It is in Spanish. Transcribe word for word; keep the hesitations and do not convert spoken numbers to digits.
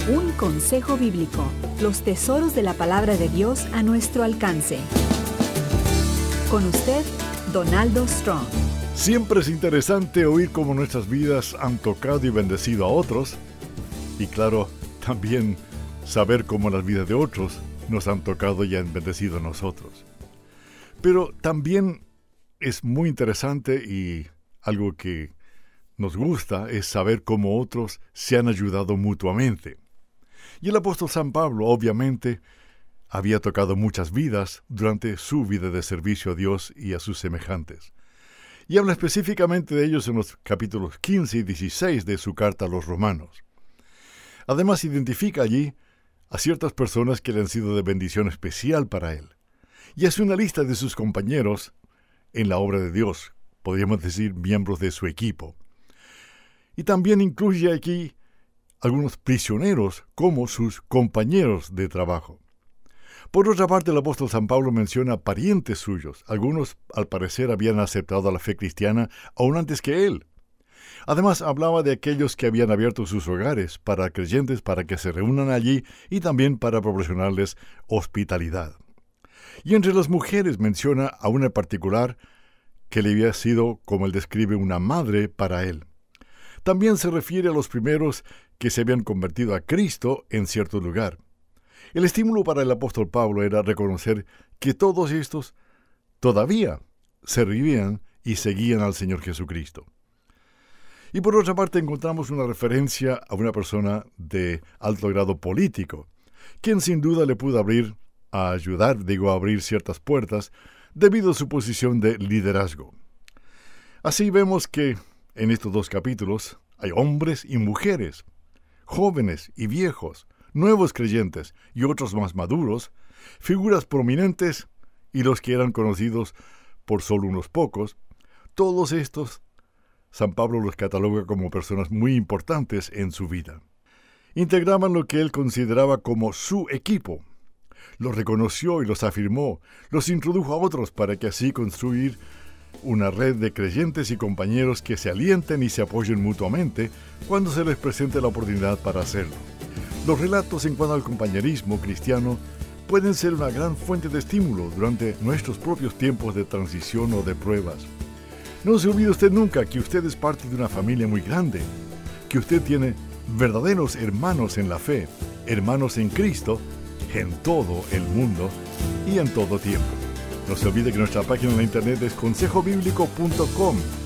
Un consejo bíblico, los tesoros de la palabra de Dios a nuestro alcance. Con usted, Donaldo Strong. Siempre es interesante oír cómo nuestras vidas han tocado y bendecido a otros. Y claro, también saber cómo las vidas de otros nos han tocado y han bendecido a nosotros. Pero también es muy interesante y algo que nos gusta es saber cómo otros se han ayudado mutuamente. Y el apóstol San Pablo, obviamente, había tocado muchas vidas durante su vida de servicio a Dios y a sus semejantes. Y habla específicamente de ellos en los capítulos quince y dieciséis de su carta a los Romanos. Además, identifica allí a ciertas personas que le han sido de bendición especial para él. Y hace una lista de sus compañeros en la obra de Dios, podríamos decir miembros de su equipo. Y también incluye aquí algunos prisioneros como sus compañeros de trabajo. Por otra parte, el apóstol San Pablo menciona parientes suyos. Algunos, al parecer, habían aceptado la fe cristiana aún antes que él. Además, hablaba de aquellos que habían abierto sus hogares para creyentes para que se reúnan allí y también para proporcionarles hospitalidad. Y entre las mujeres menciona a una en particular que le había sido, como él describe, una madre para él. También se refiere a los primeros que se habían convertido a Cristo en cierto lugar. El estímulo para el apóstol Pablo era reconocer que todos estos todavía servían y seguían al Señor Jesucristo. Y por otra parte encontramos una referencia a una persona de alto grado político, quien sin duda le pudo abrir, a ayudar, digo, a abrir ciertas puertas debido a su posición de liderazgo. Así vemos que en estos dos capítulos hay hombres y mujeres, jóvenes y viejos, nuevos creyentes y otros más maduros, figuras prominentes y los que eran conocidos por solo unos pocos. Todos estos, San Pablo los cataloga como personas muy importantes en su vida. Integraban lo que él consideraba como su equipo. Los reconoció y los afirmó, los introdujo a otros para que así construir una red de creyentes y compañeros que se alienten y se apoyen mutuamente cuando se les presente la oportunidad para hacerlo. Los relatos en cuanto al compañerismo cristiano pueden ser una gran fuente de estímulo durante nuestros propios tiempos de transición o de pruebas. No se olvide usted nunca que usted es parte de una familia muy grande, que usted tiene verdaderos hermanos en la fe, hermanos en Cristo, en todo el mundo y en todo tiempo. No se olvide que nuestra página en la internet es consejo bíblico punto com